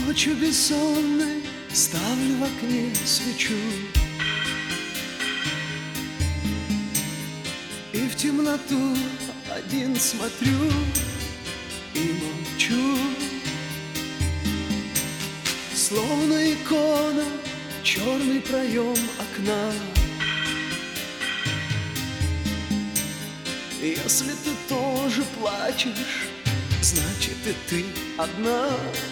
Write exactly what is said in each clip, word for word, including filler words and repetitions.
Ночью бессонной ставлю в окне свечу и в темноту один смотрю и молчу. Словно икона черный проем окна. Если ты тоже плачешь, значит и ты одна.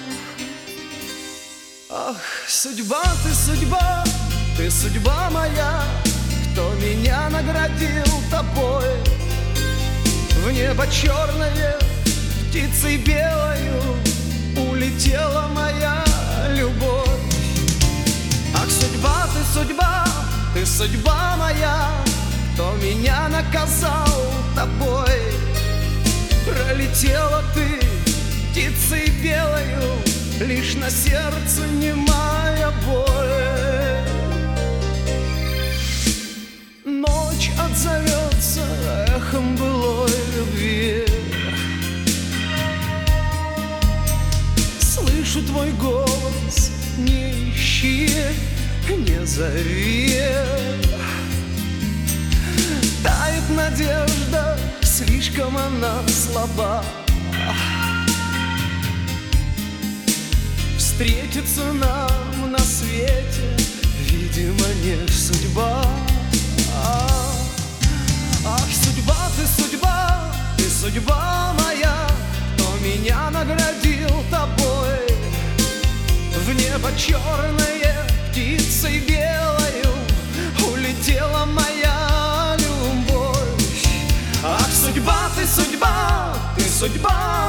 Ах, судьба, ты судьба, ты судьба моя, кто меня наградил тобой. В небо черное, птицей белою улетела моя любовь. Ах, судьба, ты судьба, ты судьба моя, кто меня наказал тобой. Пролетела ты птицей белою, лишь на сердце немая боль. Ночь отзовется эхом былой любви. Слышу твой голос, не ищи, не зови. Тает надежда, слишком она слаба. Встретиться нам на свете, видимо, не судьба. Ах, судьба, ты судьба, ты судьба моя, кто меня наградил тобой. В небо черное, птицей белою улетела моя любовь. Ах, судьба, ты судьба, ты судьба